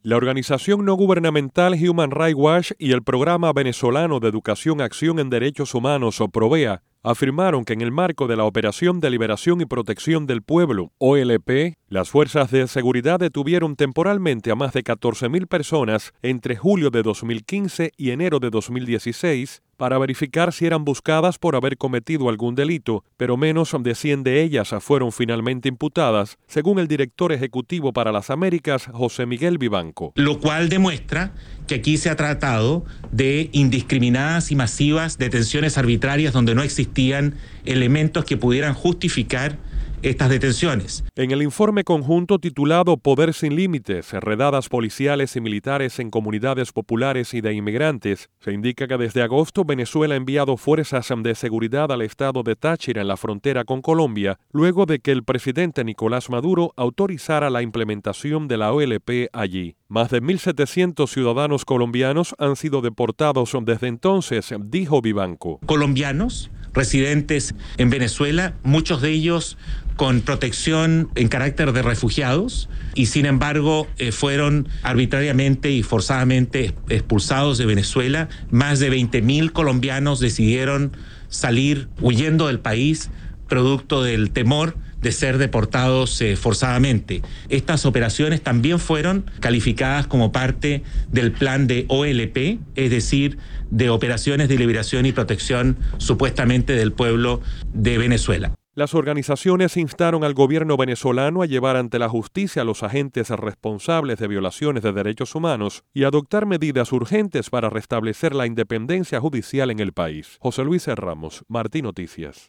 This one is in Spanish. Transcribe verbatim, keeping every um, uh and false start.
La organización no gubernamental Human Rights Watch y el Programa Venezolano de Educación Acción en Derechos Humanos, o PROVEA, afirmaron que en el marco de la Operación de Liberación y Protección del Pueblo, O L P, las fuerzas de seguridad detuvieron temporalmente a más de catorce mil personas entre julio de dos mil quince y enero de dos mil dieciséis para verificar si eran buscadas por haber cometido algún delito, pero menos de cien de ellas fueron finalmente imputadas, según el director ejecutivo para las Américas, José Miguel Vivanco. Lo cual demuestra que aquí se ha tratado de indiscriminadas y masivas detenciones arbitrarias donde no existían elementos que pudieran justificar estas detenciones. En el informe conjunto titulado Poder sin Límites, redadas policiales y militares en comunidades populares y de inmigrantes, se indica que desde agosto Venezuela ha enviado fuerzas de seguridad al estado de Táchira en la frontera con Colombia, luego de que el presidente Nicolás Maduro autorizara la implementación de la O L P allí. Más de mil setecientos ciudadanos colombianos han sido deportados desde entonces, dijo Vivanco. Colombianos residentes en Venezuela, muchos de ellos con protección en carácter de refugiados, y sin embargo eh, fueron arbitrariamente y forzadamente expulsados de Venezuela. Más de veinte mil colombianos decidieron salir huyendo del país producto del temor de ser deportados eh, forzadamente. Estas operaciones también fueron calificadas como parte del plan de O L P, es decir, de operaciones de liberación y protección supuestamente del pueblo de Venezuela. Las organizaciones instaron al gobierno venezolano a llevar ante la justicia a los agentes responsables de violaciones de derechos humanos y adoptar medidas urgentes para restablecer la independencia judicial en el país. José Luis Ramos, Martí Noticias.